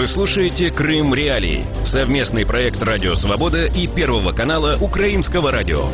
Вы слушаете «Крым Реалии» — совместный проект «Радио Свобода» и Первого канала Украинского радио.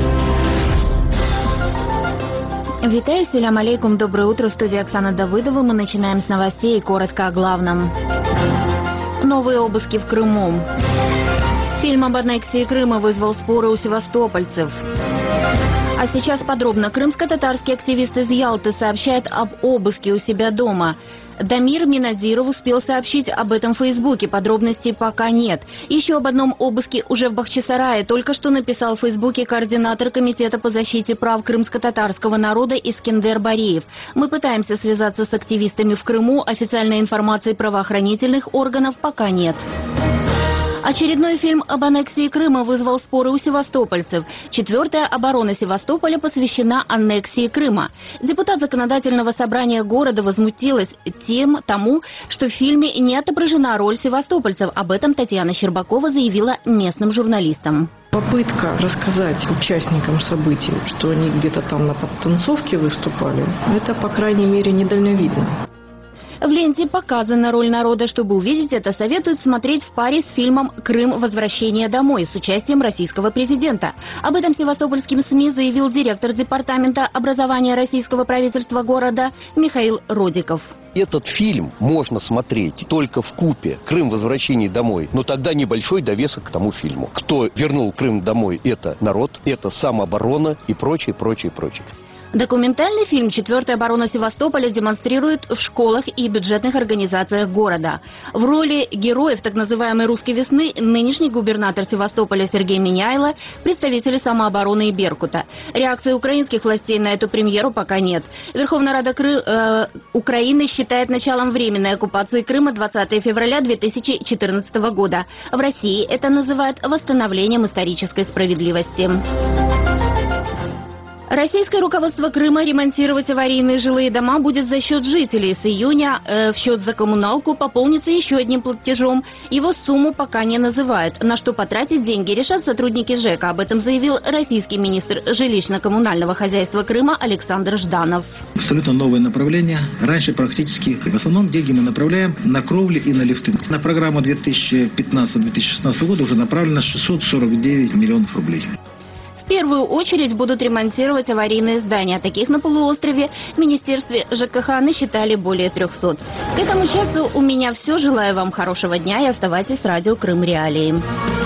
Витаю, селям алейкум, доброе утро, в студии Оксана Давыдова. Мы начинаем с новостей и коротко о главном. Новые обыски в Крыму. Фильм об аннексии Крыма вызвал споры у севастопольцев. А сейчас подробно. Крымско-татарский активист из Ялты сообщает об обыске у себя дома. Дамир Миназиров успел сообщить об этом в Фейсбуке, подробностей пока нет. Еще об одном обыске уже в Бахчисарае только что написал в Фейсбуке координатор Комитета по защите прав крымско-татарского народа Искендер Бариев. Мы пытаемся связаться с активистами в Крыму, официальной информации правоохранительных органов пока нет. Очередной фильм об аннексии Крыма вызвал споры у севастопольцев. 4-я оборона Севастополя посвящена аннексии Крыма. Депутат законодательного собрания города возмутилась тому, что в фильме не отображена роль севастопольцев. Об этом Татьяна Щербакова заявила местным журналистам. Попытка рассказать участникам событий, что они где-то там на подтанцовке выступали, это, по крайней мере, недальновидно. В ленте показана роль народа. Чтобы увидеть это, советуют смотреть в паре с фильмом «Крым. Возвращение домой» с участием российского президента. Об этом севастопольским СМИ заявил директор департамента образования российского правительства города Михаил Родиков. Этот фильм можно смотреть только вкупе «Крым. Возвращение домой», но тогда небольшой довесок к тому фильму. Кто вернул Крым домой, это народ, это самооборона и прочее, прочее, прочее. Документальный фильм «4-я оборона Севастополя» демонстрируют в школах и бюджетных организациях города. В роли героев так называемой «Русской весны» нынешний губернатор Севастополя Сергей Миняйло, представители самообороны и Беркута. Реакции украинских властей на эту премьеру пока нет. Верховная Рада Украины считает началом временной оккупации Крыма 20 февраля 2014 года. В России это называют восстановлением исторической справедливости. Российское руководство Крыма ремонтировать аварийные жилые дома будет за счет жителей. С июня в счет за коммуналку пополнится еще одним платежом. Его сумму пока не называют. На что потратить деньги, решат сотрудники ЖЭКа. Об этом заявил российский министр жилищно-коммунального хозяйства Крыма Александр Жданов. Абсолютно новое направление. Раньше практически в основном деньги мы направляем на кровли и на лифты. На программу 2015-2016 года уже направлено 649 миллионов рублей. В первую очередь будут ремонтировать аварийные здания. Таких на полуострове в Министерстве ЖКХ насчитали более 300. К этому часу у меня все. Желаю вам хорошего дня и оставайтесь с радио «Крым Реалии».